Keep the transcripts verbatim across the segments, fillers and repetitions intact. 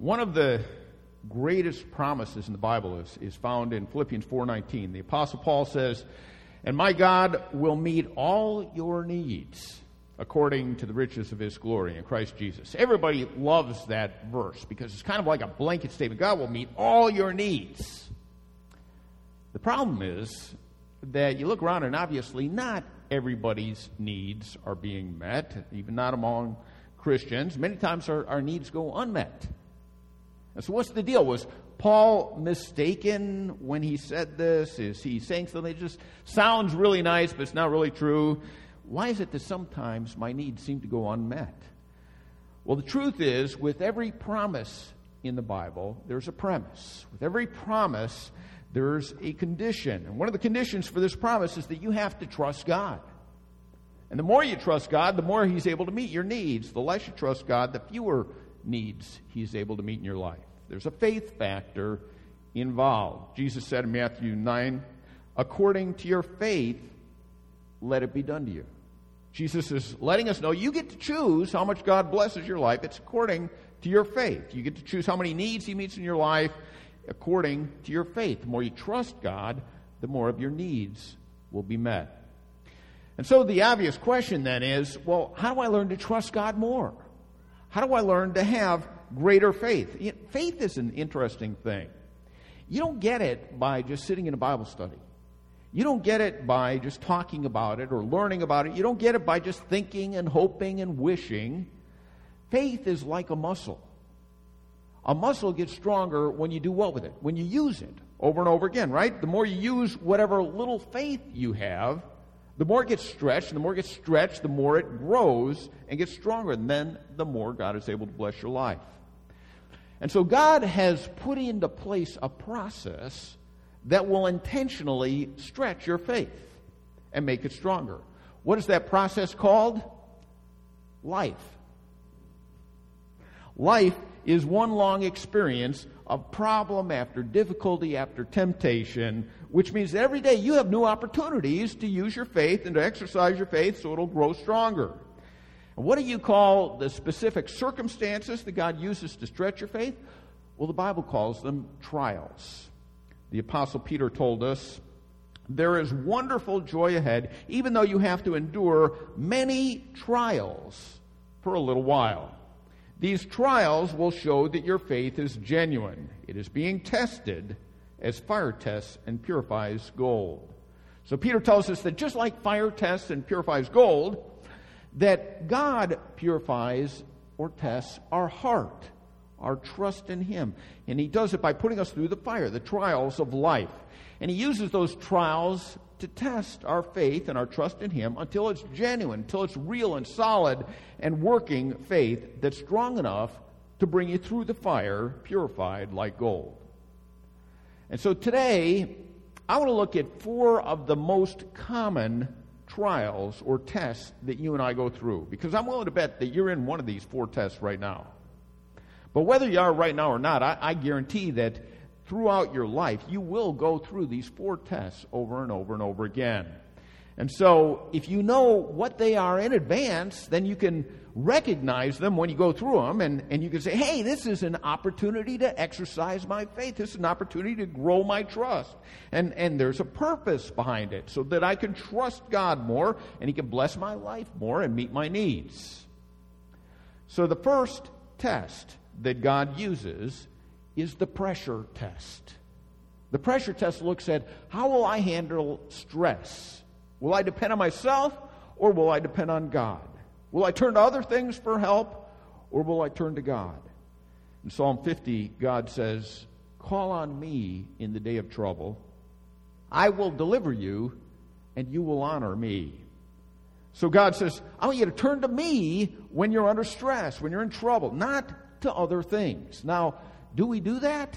One of the greatest promises in the Bible is, is found in Philippians four nineteen. The Apostle Paul says, "And my God will meet all your needs according to the riches of his glory in Christ Jesus." Everybody loves that verse because it's kind of like a blanket statement. God will meet all your needs. The problem is that you look around and obviously not everybody's needs are being met, even not among Christians. Many times our, our needs go unmet. And so what's the deal? Was Paul mistaken when he said this? Is he saying something that just sounds really nice, but it's not really true? Why is it that sometimes my needs seem to go unmet? Well, the truth is, with every promise in the Bible, there's a premise. With every promise, there's a condition. And one of the conditions for this promise is that you have to trust God. And the more you trust God, the more he's able to meet your needs. The less you trust God, the fewer needs he's able to meet in your life. There's a faith factor involved. Jesus said in Matthew nine, "According to your faith, let it be done to you." Jesus is letting us know you get to choose how much God blesses your life. It's according to your faith. You get to choose how many needs he meets in your life according to your faith. The more you trust God, the more of your needs will be met. And so the obvious question then is, well, how do I learn to trust God more? How do I learn to have greater faith? Faith is an interesting thing. You don't get it by just sitting in a Bible study. You don't get it by just talking about it or learning about it. You don't get it by just thinking and hoping and wishing. Faith is like a muscle. A muscle gets stronger when you do what with it? When you use it over and over again, right? The more you use whatever little faith you have, the more it gets stretched, and the more it gets stretched, the more it grows and gets stronger, and then the more God is able to bless your life. And so God has put into place a process that will intentionally stretch your faith and make it stronger. What is that process called? Life. Life is one long experience of problem after difficulty after temptation, which means that every day you have new opportunities to use your faith and to exercise your faith so it'll grow stronger. And what do you call the specific circumstances that God uses to stretch your faith? Well, the Bible calls them trials. The Apostle Peter told us, "There is wonderful joy ahead, even though you have to endure many trials for a little while. These trials will show that your faith is genuine. It is being tested as fire tests and purifies gold." So Peter tells us that just like fire tests and purifies gold, that God purifies or tests our heart, our trust in him. And he does it by putting us through the fire, the trials of life. And he uses those trials to test our faith and our trust in him until it's genuine, until it's real and solid and working faith that's strong enough to bring you through the fire, purified like gold. And so today, I want to look at four of the most common trials or tests that you and I go through, because I'm willing to bet that you're in one of these four tests right now. But whether you are right now or not, I, I guarantee that throughout your life, you will go through these four tests over and over and over again. And so, if you know what they are in advance, then you can recognize them when you go through them, and, and you can say, hey, this is an opportunity to exercise my faith. This is an opportunity to grow my trust. And, and there's a purpose behind it, so that I can trust God more, and he can bless my life more and meet my needs. So the first test that God uses is the pressure test. The pressure test looks at, how will I handle stress? Will I depend on myself, or will I depend on God? Will I turn to other things for help, or will I turn to God? In Psalm fifty, God says, "Call on me in the day of trouble. I will deliver you, and you will honor me." So God says, I want you to turn to me when you're under stress, when you're in trouble, not to other things. Now, do we do that?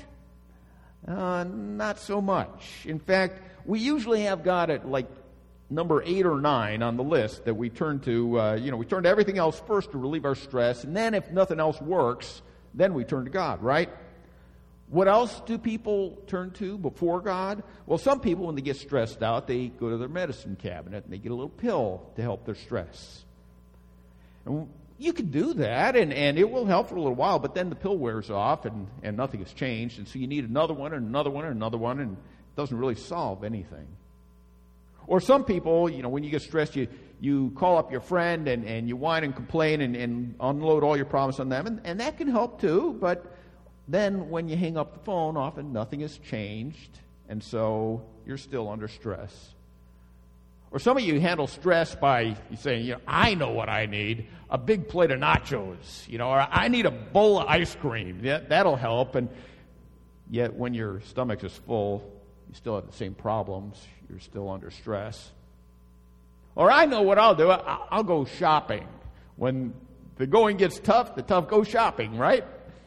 Uh, not so much. In fact, we usually have God at like number eight or nine on the list that we turn to. Uh, you know, we turn to everything else first to relieve our stress, and then if nothing else works, then we turn to God, right? What else do people turn to before God? Well, some people, when they get stressed out, they go to their medicine cabinet and they get a little pill to help their stress. And you could do that, and, and it will help for a little while, but then the pill wears off, and, and nothing has changed, and so you need another one, and another one, and another one, and it doesn't really solve anything. Or some people, you know, when you get stressed, you, you call up your friend, and, and you whine and complain, and, and unload all your problems on them, and, and that can help too, but then when you hang up the phone, often nothing has changed, and so you're still under stress. Or some of you handle stress by saying, you know, I know what I need, a big plate of nachos, you know, or I need a bowl of ice cream. Yeah, that'll help. And yet when your stomach is full, you still have the same problems. You're still under stress. Or I know what I'll do. I'll go shopping. When the going gets tough, the tough go shopping, right?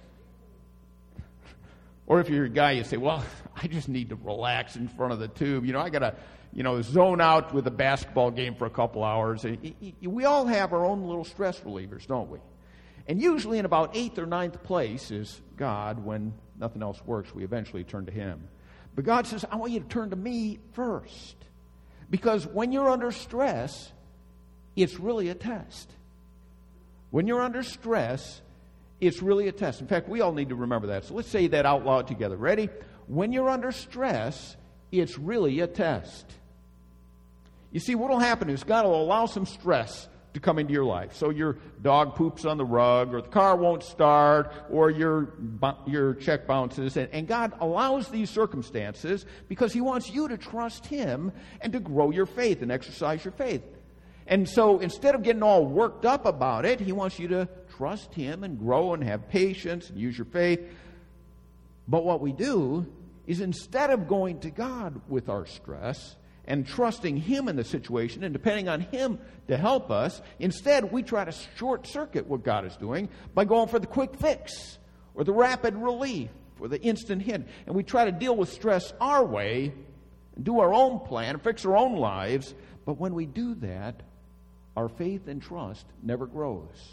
Or if you're a guy, you say, well, I just need to relax in front of the tube. You know, I got to, you know, zone out with a basketball game for a couple hours. We all have our own little stress relievers, don't we? And usually in about eighth or ninth place is God. When nothing else works, we eventually turn to Him. But God says, I want you to turn to me first. Because when you're under stress, it's really a test. When you're under stress, it's really a test. In fact, we all need to remember that. So let's say that out loud together. Ready? When you're under stress, it's really a test. You see, what will happen is God will allow some stress to come into your life. So your dog poops on the rug, or the car won't start, or your your check bounces. And, and God allows these circumstances because He wants you to trust Him and to grow your faith and exercise your faith. And so instead of getting all worked up about it, He wants you to trust Him and grow and have patience and use your faith. But what we do is, instead of going to God with our stress and trusting Him in the situation and depending on Him to help us, instead we try to short-circuit what God is doing by going for the quick fix or the rapid relief or the instant hit. And we try to deal with stress our way and do our own plan, fix our own lives. But when we do that, our faith and trust never grows.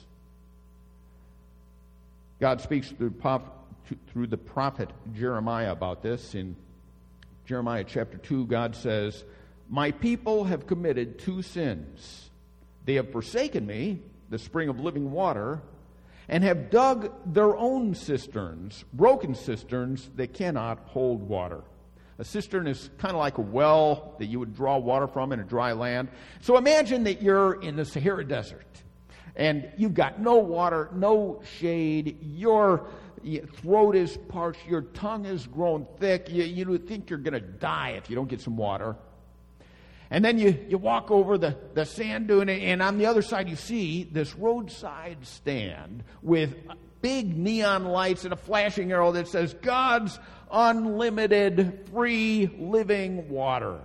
God speaks through, through the prophet Jeremiah about this. In Jeremiah chapter two, God says, my people have committed two sins. They have forsaken me, the spring of living water, and have dug their own cisterns, broken cisterns that cannot hold water. A cistern is kind of like a well that you would draw water from in a dry land. So imagine that you're in the Sahara Desert, and you've got no water, no shade, your throat is parched, your tongue has grown thick, you, you think you're going to die if you don't get some water. And then you, you walk over the, the sand dune, and on the other side you see this roadside stand with big neon lights and a flashing arrow that says, God's unlimited, free, living water.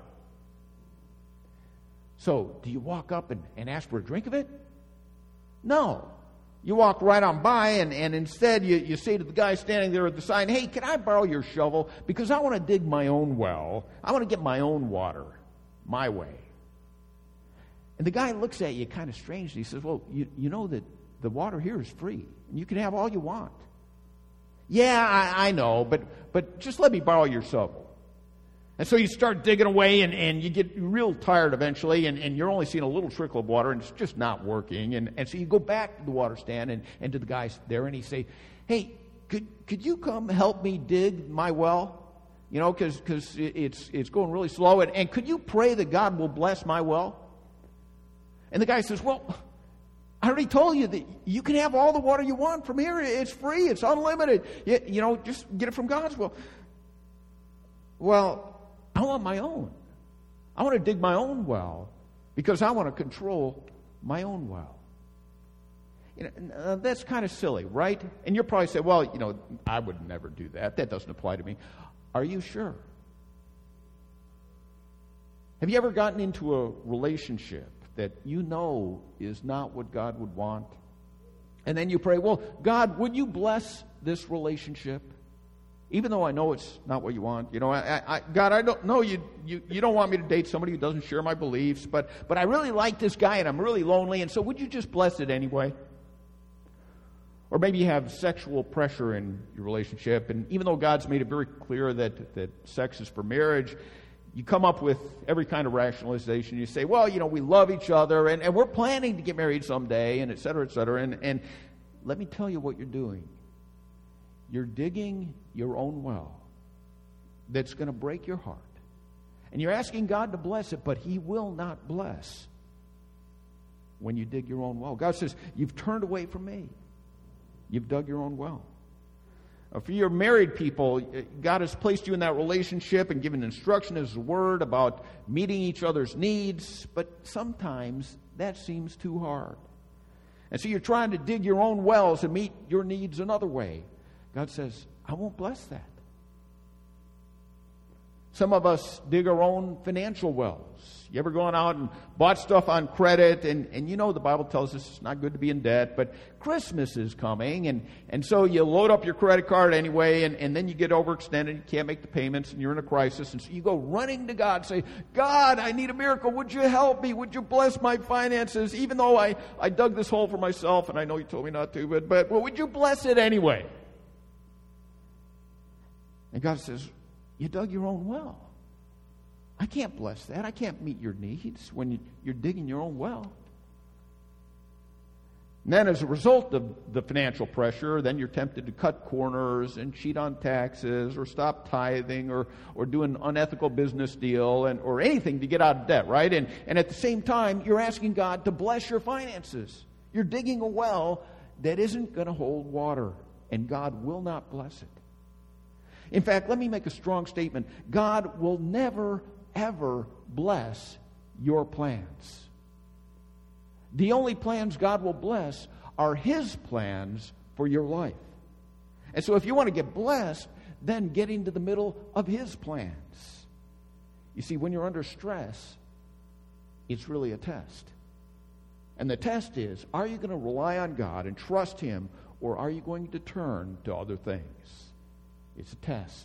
So, do you walk up and, and ask for a drink of it? No. You walk right on by, and, and instead you, you say to the guy standing there at the sign, hey, can I borrow your shovel? Because I want to dig my own well. I want to get my own water, my way. And the guy looks at you kind of strangely. He says, well, you, you know that the water here is free, and you can have all you want. Yeah, I, I know, but but just let me borrow your shovel. And so you start digging away, and, and you get real tired eventually, and, and you're only seeing a little trickle of water, and it's just not working. And, and so you go back to the water stand and, and to the guy there, and he say, hey, could could you come help me dig my well? You know, because because it's it's going really slow, and, and could you pray that God will bless my well? And the guy says, well, I already told you that you can have all the water you want from here. It's free. It's unlimited. You, you know, just get it from God's will. Well, I want my own. I want to dig my own well because I want to control my own well. You know, uh, that's kind of silly, right? And you'll probably say, well, you know, I would never do that. That doesn't apply to me. Are you sure? Have you ever gotten into a relationship that you know is not what God would want? And then you pray, well, God, would you bless this relationship? Even though I know it's not what you want. You know, I, I, God, I don't know you, you you don't want me to date somebody who doesn't share my beliefs, but, but I really like this guy and I'm really lonely, and so would you just bless it anyway? Or maybe you have sexual pressure in your relationship, and even though God's made it very clear that, that sex is for marriage, you come up with every kind of rationalization. You say, well, you know, we love each other, and, and we're planning to get married someday, and et cetera, et cetera. And, and let me tell you what you're doing. You're digging your own well that's going to break your heart. And you're asking God to bless it, but He will not bless when you dig your own well. God says, you've turned away from me. You've dug your own well. Uh, for your married people, God has placed you in that relationship and given instruction as a word about meeting each other's needs, but sometimes that seems too hard. And so you're trying to dig your own wells and meet your needs another way. God says, I won't bless that. Some of us dig our own financial wells. You ever gone out and bought stuff on credit? And, and you know the Bible tells us it's not good to be in debt, but Christmas is coming, and, and so you load up your credit card anyway, and, and then you get overextended, you can't make the payments, and you're in a crisis, and so you go running to God and say, God, I need a miracle. Would you help me? Would you bless my finances? Even though I, I dug this hole for myself, and I know you told me not to, but, but well, would you bless it anyway? And God says, you dug your own well. I can't bless that. I can't meet your needs when you're digging your own well. And then as a result of the financial pressure, then you're tempted to cut corners and cheat on taxes or stop tithing or, or do an unethical business deal and or anything to get out of debt, right? And, and at the same time, you're asking God to bless your finances. You're digging a well that isn't going to hold water, and God will not bless it. In fact, let me make a strong statement. God will never, ever bless your plans. The only plans God will bless are His plans for your life. And so if you want to get blessed, then get into the middle of His plans. You see, when you're under stress, it's really a test. And the test is, are you going to rely on God and trust Him, or are you going to turn to other things? It's a test.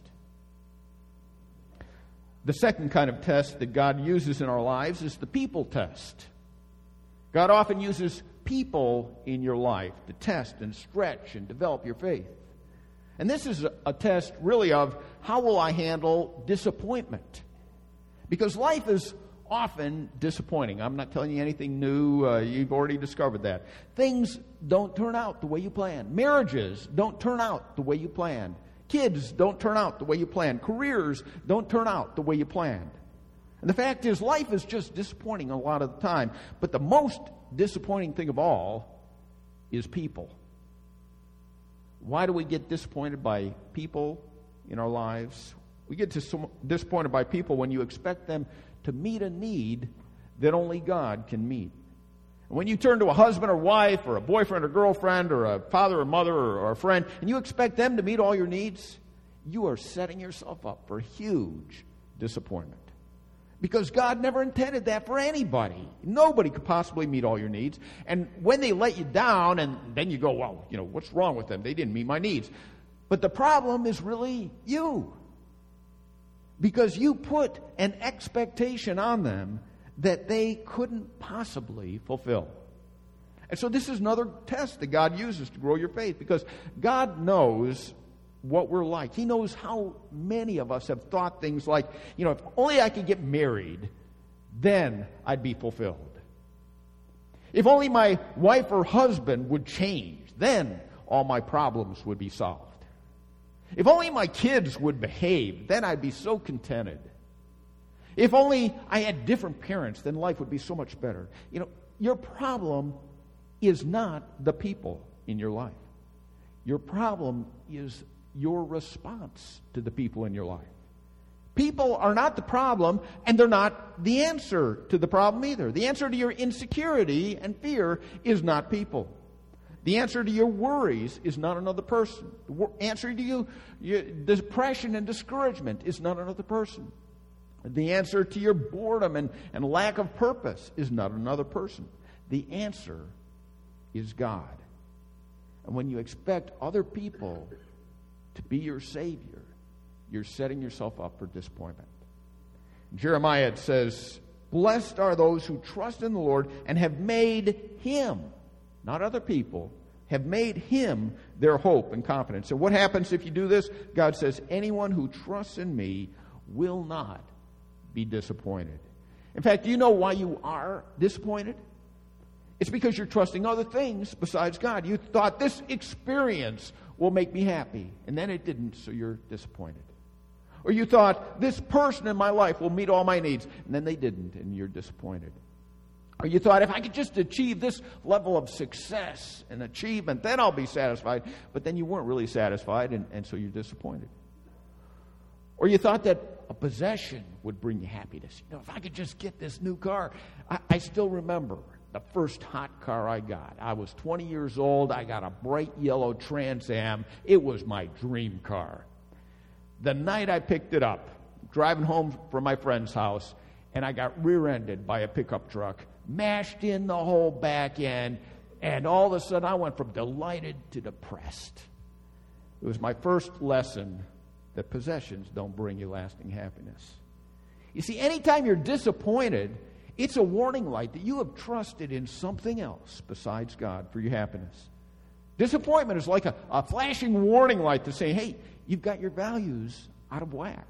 The second kind of test that God uses in our lives is the people test. God often uses people in your life to test and stretch and develop your faith. And this is a, a test really of how will I handle disappointment? Because life is often disappointing. I'm not telling you anything new. Uh, you've already discovered that. Things don't turn out the way you planned. Marriages don't turn out the way you planned. Kids don't turn out the way you planned. Careers don't turn out the way you planned. And the fact is, life is just disappointing a lot of the time. But the most disappointing thing of all is people. Why do we get disappointed by people in our lives? We get dis- disappointed by people when you expect them to meet a need that only God can meet. When you turn to a husband or wife or a boyfriend or girlfriend or a father or mother or, or a friend, and you expect them to meet all your needs, you are setting yourself up for huge disappointment. Because God never intended that for anybody. Nobody could possibly meet all your needs. And when they let you down, and then you go, well, you know, what's wrong with them? They didn't meet my needs. But the problem is really you. Because you put an expectation on them that they couldn't possibly fulfill. And so this is another test that God uses to grow your faith, because God knows what we're like. He knows how many of us have thought things like, you know, if only I could get married, then I'd be fulfilled. If only my wife or husband would change, then all my problems would be solved. If only my kids would behave, then I'd be so contented. If only I had different parents, then life would be so much better. You know, your problem is not the people in your life. Your problem is your response to the people in your life. People are not the problem, and they're not the answer to the problem either. The answer to your insecurity and fear is not people. The answer to your worries is not another person. The answer to you, your depression and discouragement is not another person. The answer to your boredom and, and lack of purpose is not another person. The answer is God. And when you expect other people to be your Savior, you're setting yourself up for disappointment. Jeremiah, it says, blessed are those who trust in the Lord and have made Him, not other people, have made Him their hope and confidence. And what happens if you do this? God says, anyone who trusts in me will not be disappointed. In fact, do you know why you are disappointed? It's because you're trusting other things besides God. You thought this experience will make me happy, and then it didn't, so you're disappointed. Or you thought this person in my life will meet all my needs, and then they didn't, and you're disappointed. Or you thought if I could just achieve this level of success and achievement, then I'll be satisfied. But then you weren't really satisfied, and, and so you're disappointed. Or you thought that a possession would bring you happiness. You know, if I could just get this new car. I, I still remember the first hot car I got. I was twenty years old. I got a bright yellow Trans Am. It was my dream car. The night I picked it up, driving home from my friend's house, and I got rear-ended by a pickup truck, mashed in the whole back end, and all of a sudden I went from delighted to depressed. It was my first lesson that possessions don't bring you lasting happiness. You see, anytime you're disappointed, it's a warning light that you have trusted in something else besides God for your happiness. Disappointment is like a, a flashing warning light to say, hey, you've got your values out of whack.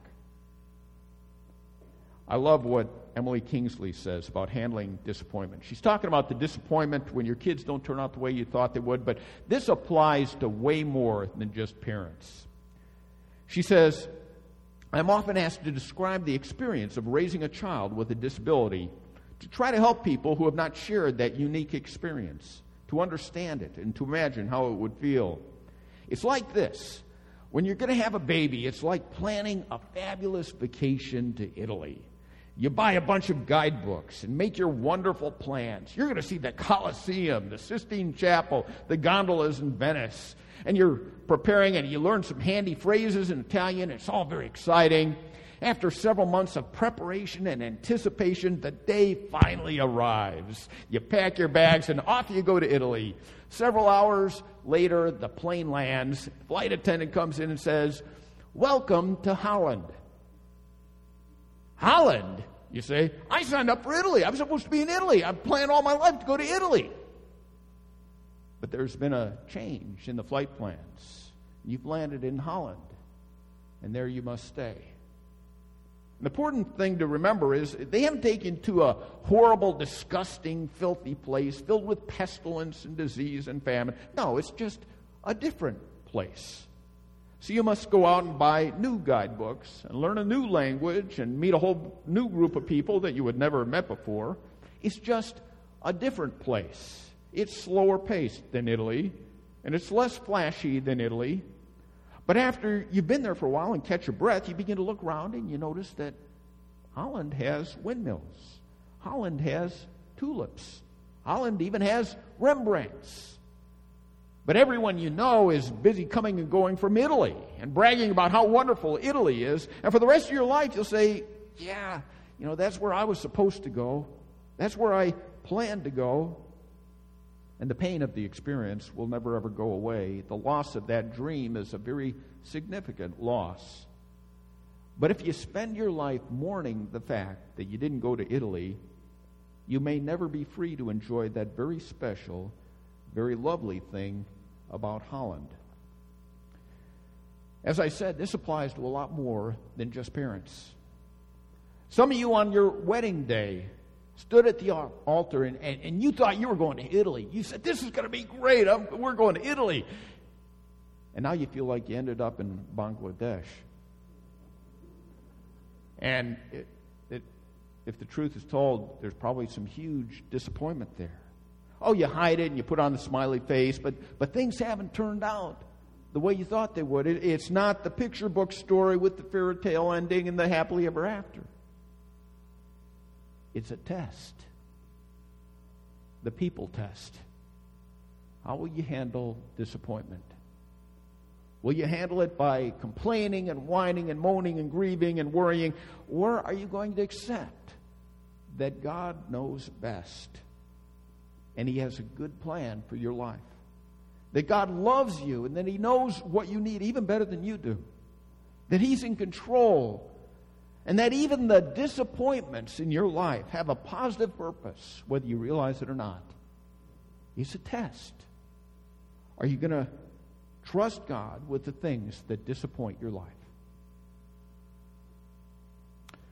I love what Emily Kingsley says about handling disappointment. She's talking about the disappointment when your kids don't turn out the way you thought they would, but this applies to way more than just parents. She says, I'm often asked to describe the experience of raising a child with a disability to try to help people who have not shared that unique experience, to understand it and to imagine how it would feel. It's like this. When you're going to have a baby, it's like planning a fabulous vacation to Italy. You buy a bunch of guidebooks and make your wonderful plans. You're going to see the Colosseum, the Sistine Chapel, the gondolas in Venice. And you're preparing and you learn some handy phrases in Italian. It's all very exciting. After several months of preparation and anticipation, the day finally arrives. You pack your bags and off you go to Italy. Several hours later, the plane lands. Flight attendant comes in and says, welcome to Holland. Holland, you say? I signed up for Italy. I'm supposed to be in Italy. I've planned all my life to go to Italy. But there's been a change in the flight plans. You've landed in Holland, and there you must stay. The important thing to remember is they haven't taken you to a horrible, disgusting, filthy place filled with pestilence and disease and famine. No, it's just a different place. So you must go out and buy new guidebooks and learn a new language and meet a whole new group of people that you had never met before. It's just a different place. It's slower paced than Italy, and it's less flashy than Italy. But after you've been there for a while and catch your breath, you begin to look around and you notice that Holland has windmills. Holland has tulips. Holland even has Rembrandts. But everyone you know is busy coming and going from Italy and bragging about how wonderful Italy is. And for the rest of your life, you'll say, yeah, you know, that's where I was supposed to go. That's where I planned to go. And the pain of the experience will never, ever go away. The loss of that dream is a very significant loss. But if you spend your life mourning the fact that you didn't go to Italy, you may never be free to enjoy that very special, very lovely thing about Holland. As I said, this applies to a lot more than just parents. Some of you on your wedding day stood at the altar and, and, and you thought you were going to Italy. You said, this is going to be great. I'm, we're going to Italy. And now you feel like you ended up in Bangladesh. And it, it, if the truth is told, there's probably some huge disappointment there. Oh, you hide it and you put on the smiley face, but, but things haven't turned out the way you thought they would. It, it's not the picture book story with the fairy tale ending and the happily ever after. It's a test. The people test. How will you handle disappointment? Will you handle it by complaining and whining and moaning and grieving and worrying? Or are you going to accept that God knows best and He has a good plan for your life? That God loves you and that He knows what you need even better than you do. That He's in control. And that even the disappointments in your life have a positive purpose, whether you realize it or not. It's a test. Are you going to trust God with the things that disappoint your life?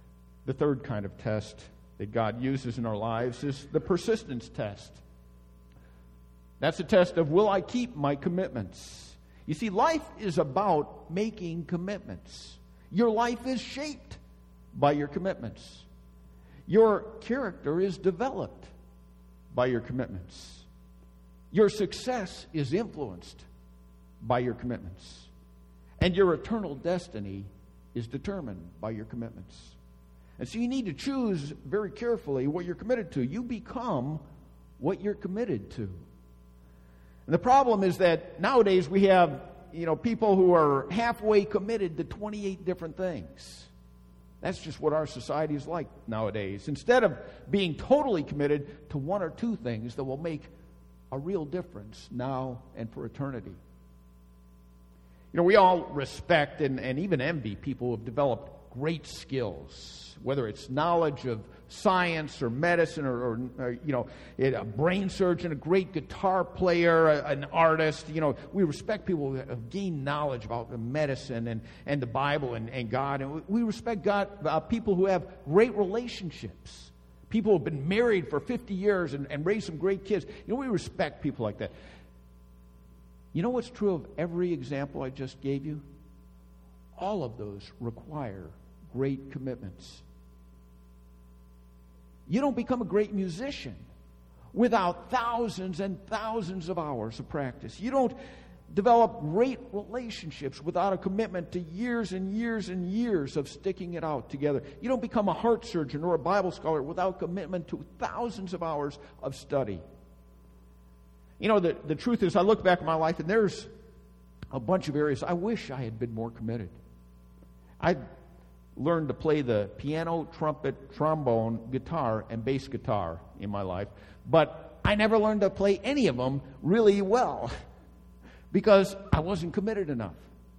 The third kind of test that God uses in our lives is the persistence test. That's a test of, will I keep my commitments? You see, life is about making commitments. Your life is shaped by your commitments. Your character is developed by your commitments. Your success is influenced by your commitments. And your eternal destiny is determined by your commitments. And so you need to choose very carefully what you're committed to. You become what you're committed to. And the problem is that nowadays we have, you know, people who are halfway committed to twenty-eight different things. That's just what our society is like nowadays. Instead of being totally committed to one or two things that will make a real difference now and for eternity. You know, we all respect and, and even envy people who have developed great skills, whether it's knowledge of science or medicine or, or, or you know, a brain surgeon, a great guitar player, a, an artist. You know, we respect people who have gained knowledge about the medicine and, and the Bible and, and God. And we respect God, uh, people who have great relationships. People who have been married for fifty years and, and raised some great kids. You know, we respect people like that. You know what's true of every example I just gave you? All of those require great commitments. You don't become a great musician without thousands and thousands of hours of practice. You don't develop great relationships without a commitment to years and years and years of sticking it out together. You don't become a heart surgeon or a Bible scholar without commitment to thousands of hours of study. You know, the, the truth is, I look back at my life and there's a bunch of areas I wish I had been more committed. I learned to play the piano, trumpet, trombone, guitar, and bass guitar in my life, but I never learned to play any of them really well because I wasn't committed enough.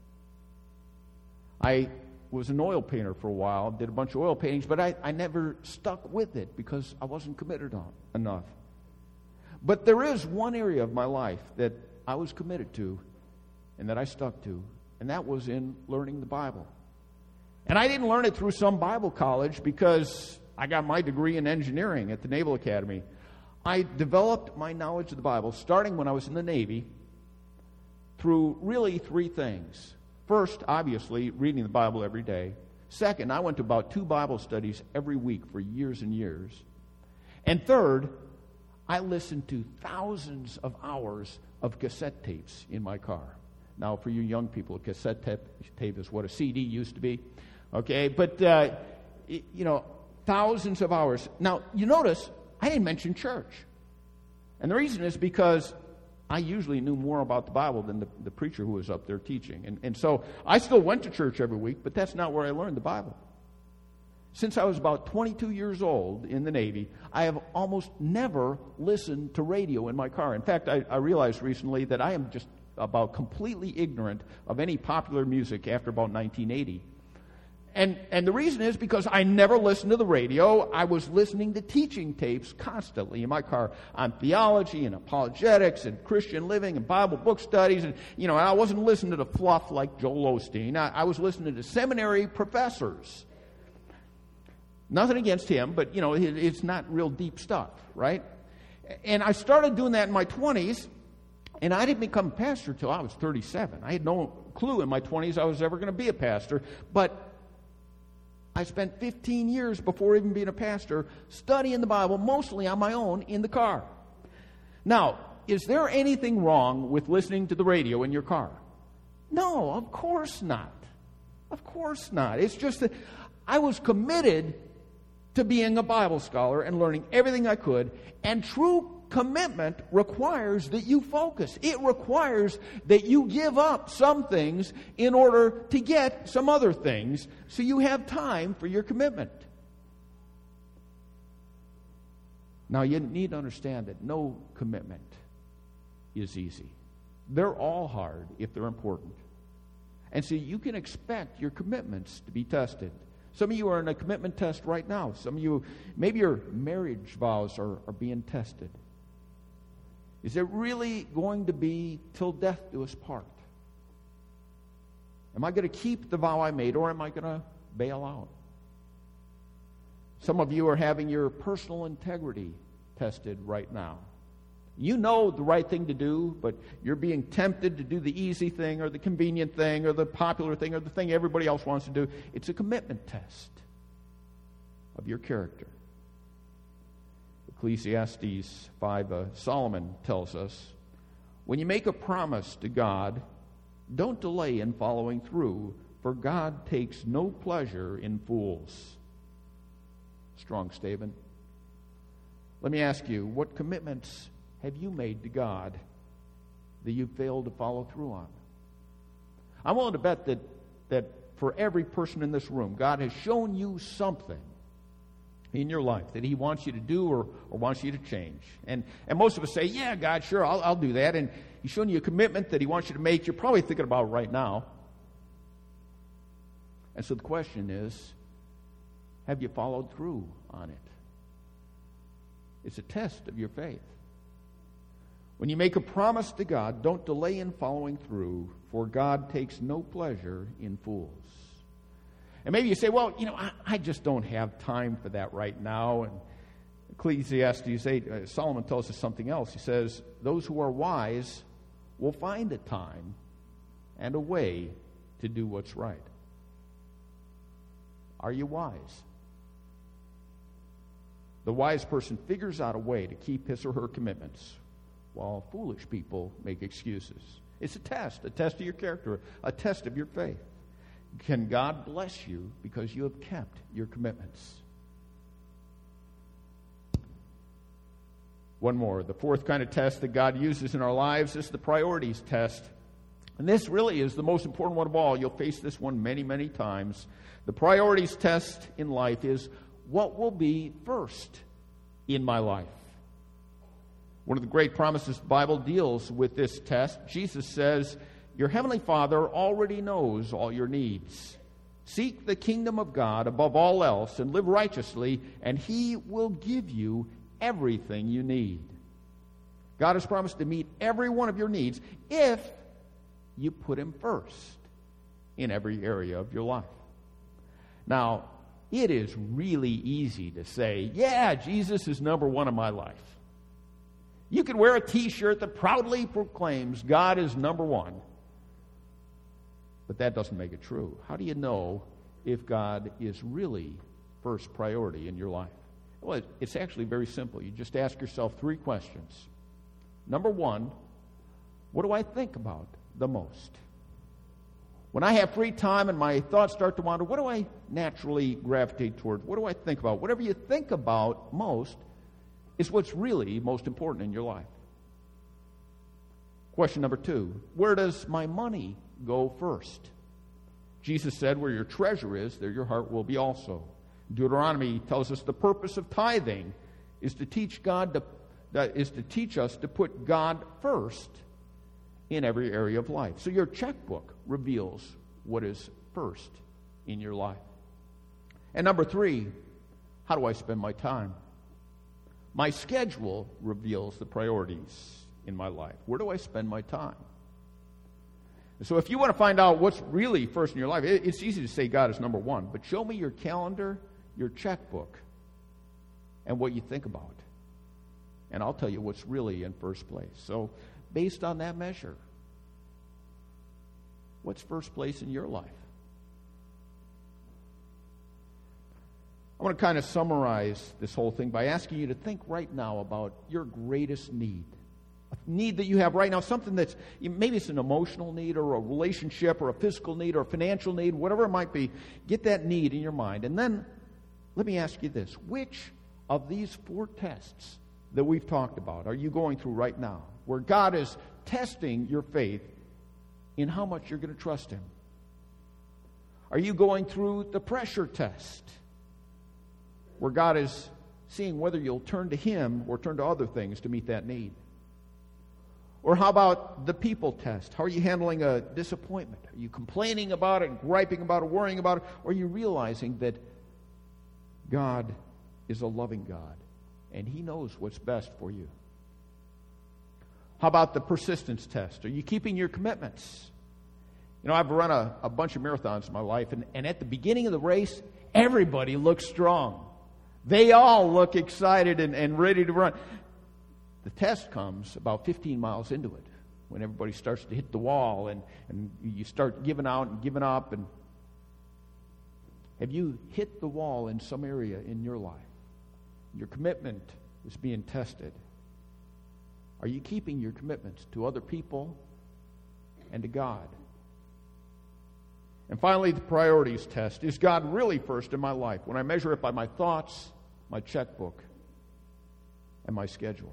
I was an oil painter for a while, did a bunch of oil paintings, but I, I never stuck with it because I wasn't committed on, enough. But there is one area of my life that I was committed to and that I stuck to, and that was in learning the Bible. And I didn't learn it through some Bible college because I got my degree in engineering at the Naval Academy. I developed my knowledge of the Bible, starting when I was in the Navy, through really three things. First, obviously, reading the Bible every day. Second, I went to about two Bible studies every week for years and years. And third, I listened to thousands of hours of cassette tapes in my car. Now, for you young people, a cassette tape, tape is what a C D used to be. Okay, but, uh, you know, thousands of hours. Now, you notice I didn't mention church. And the reason is because I usually knew more about the Bible than the, the preacher who was up there teaching. And, and so I still went to church every week, but that's not where I learned the Bible. Since I was about twenty-two years old in the Navy, I have almost never listened to radio in my car. In fact, I, I realized recently that I am just about completely ignorant of any popular music after about nineteen eighty. And and the reason is because I never listened to the radio. I was listening to teaching tapes constantly in my car on theology and apologetics and Christian living and Bible book studies. And, you know, I wasn't listening to the fluff like Joel Osteen. I, I was listening to seminary professors. Nothing against him, but, you know, it, it's not real deep stuff, right? And I started doing that in my twenties, and I didn't become a pastor until I was thirty-seven. I had no clue in my twenties I was ever going to be a pastor, but I spent fifteen years before even being a pastor studying the Bible, mostly on my own in the car. Now, is there anything wrong with listening to the radio in your car? No, of course not. Of course not. It's just that I was committed to being a Bible scholar and learning everything I could, and true commitment requires that you focus. It requires that you give up some things in order to get some other things so you have time for your commitment. Now, you need to understand that no commitment is easy. They're all hard if they're important. And so you can expect your commitments to be tested. Some of you are in a commitment test right now. Some of you, maybe your marriage vows are, are being tested. Is it really going to be till death do us part? Am I going to keep the vow I made, or am I going to bail out? Some of you are having your personal integrity tested right now. You know the right thing to do, but you're being tempted to do the easy thing or the convenient thing or the popular thing or the thing everybody else wants to do. It's a commitment test of your character. Ecclesiastes five, uh, Solomon tells us, when you make a promise to God, don't delay in following through, for God takes no pleasure in fools. Strong statement. Let me ask you, what commitments have you made to God that you failed to follow through on? I'm willing to bet that, that for every person in this room, God has shown you something in your life that He wants you to do or, or wants you to change. And, and most of us say, yeah, God, sure, I'll, I'll do that. And He's shown you a commitment that He wants you to make. You're probably thinking about it right now. And so the question is, have you followed through on it? It's a test of your faith. When you make a promise to God, don't delay in following through, for God takes no pleasure in fools. And maybe you say, well, you know, I, I just don't have time for that right now. And Ecclesiastes eight, uh, Solomon tells us something else. He says, those who are wise will find a time and a way to do what's right. Are you wise? The wise person figures out a way to keep his or her commitments, while foolish people make excuses. It's a test, a test of your character, a test of your faith. Can God bless you because you have kept your commitments? One more. The fourth kind of test that God uses in our lives is the priorities test. And this really is the most important one of all. You'll face this one many, many times. The priorities test in life is, what will be first in my life? One of the great promises the Bible deals with this test. Jesus says, your heavenly Father already knows all your needs. Seek the kingdom of God above all else and live righteously, and He will give you everything you need. God has promised to meet every one of your needs if you put Him first in every area of your life. Now, it is really easy to say, yeah, Jesus is number one in my life. You can wear a t-shirt that proudly proclaims God is number one. But that doesn't make it true. How do you know if God is really first priority in your life? Well, it's actually very simple. You just ask yourself three questions. Number one, what do I think about the most? When I have free time and my thoughts start to wander, what do I naturally gravitate towards? What do I think about? Whatever you think about most is what's really most important in your life. Question number two, where does my money go first? Jesus said, where your treasure is, there your heart will be also. Deuteronomy tells us the purpose of tithing is to teach God to, that is to teach us to put God first in every area of life. So your checkbook reveals what is first in your life. And number three, how do I spend my time? My schedule reveals the priorities in my life. Where do I spend my time? So if you want to find out what's really first in your life, it's easy to say God is number one, but show me your calendar, your checkbook, and what you think about. And I'll tell you what's really in first place. So based on that measure, what's first place in your life? I want to kind of summarize this whole thing by asking you to think right now about your greatest need. A need that you have right now, something that's, maybe it's an emotional need or a relationship or a physical need or a financial need, whatever it might be. Get that need in your mind. And then let me ask you this. Which of these four tests that we've talked about are you going through right now, where God is testing your faith in how much you're going to trust Him? Are you going through the pressure test, where God is seeing whether you'll turn to Him or turn to other things to meet that need? Or how about the people test? How are you handling a disappointment? Are you complaining about it, griping about it, worrying about it? Or are you realizing that God is a loving God and He knows what's best for you? How about the persistence test? Are you keeping your commitments? You know, I've run a, a bunch of marathons in my life, and, and at the beginning of the race, everybody looks strong. They all look excited and, and ready to run. The test comes about fifteen miles into it, when everybody starts to hit the wall and, and you start giving out and giving up. And have you hit the wall in some area in your life? Your commitment is being tested. Are you keeping your commitments to other people and to God? And finally, the priorities test. Is God really first in my life? When I measure it by my thoughts, my checkbook, and my schedule.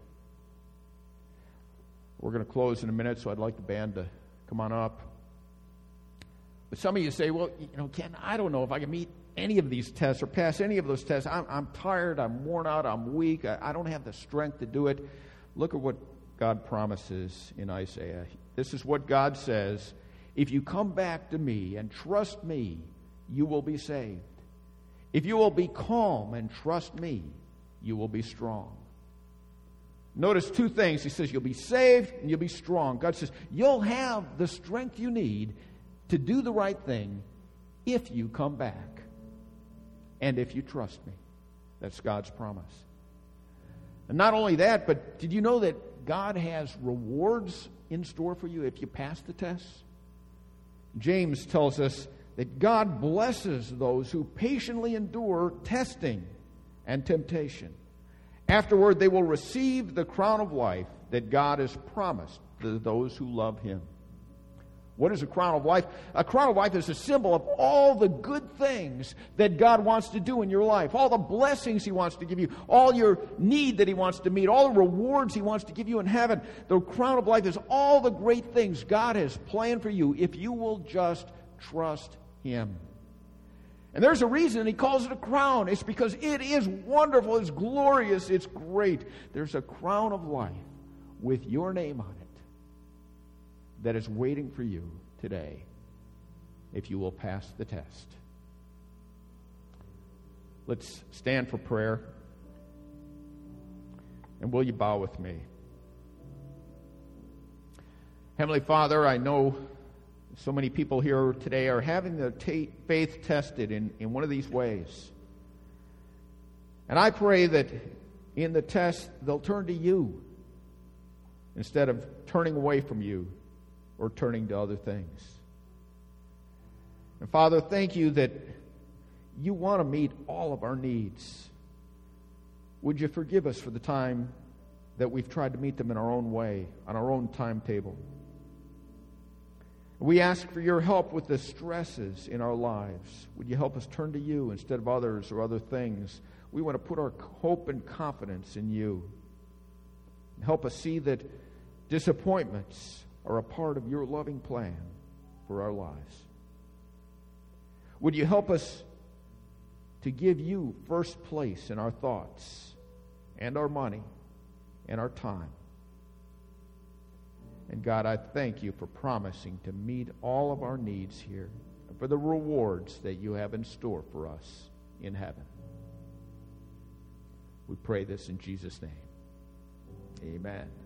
We're going to close in a minute, so I'd like the band to come on up. But some of you say, well, you know, Ken, I don't know if I can meet any of these tests or pass any of those tests. I'm, I'm tired, I'm worn out, I'm weak, I, I don't have the strength to do it. Look at what God promises in Isaiah. This is what God says: if you come back to me and trust me, you will be saved. If you will be calm and trust me, you will be strong. Notice two things. He says you'll be saved and you'll be strong. God says you'll have the strength you need to do the right thing if you come back and if you trust me. That's God's promise. And not only that, but did you know that God has rewards in store for you if you pass the test? James tells us that God blesses those who patiently endure testing and temptation. Afterward, they will receive the crown of life that God has promised to those who love Him. What is a crown of life? A crown of life is a symbol of all the good things that God wants to do in your life, all the blessings He wants to give you, all your need that He wants to meet, all the rewards He wants to give you in heaven. The crown of life is all the great things God has planned for you if you will just trust Him. And there's a reason He calls it a crown. It's because it is wonderful, it's glorious, it's great. There's a crown of life with your name on it that is waiting for you today if you will pass the test. Let's stand for prayer. And will you bow with me? Heavenly Father, I know so many people here today are having their ta- faith tested in, in one of these ways. And I pray that in the test they'll turn to you instead of turning away from you or turning to other things. And Father, thank you that you want to meet all of our needs. Would you forgive us for the time that we've tried to meet them in our own way, on our own timetable? We ask for your help with the stresses in our lives. Would you help us turn to you instead of others or other things? We want to put our hope and confidence in you. Help us see that disappointments are a part of your loving plan for our lives. Would you help us to give you first place in our thoughts and our money and our time? And God, I thank you for promising to meet all of our needs here and for the rewards that you have in store for us in heaven. We pray this in Jesus' name. Amen.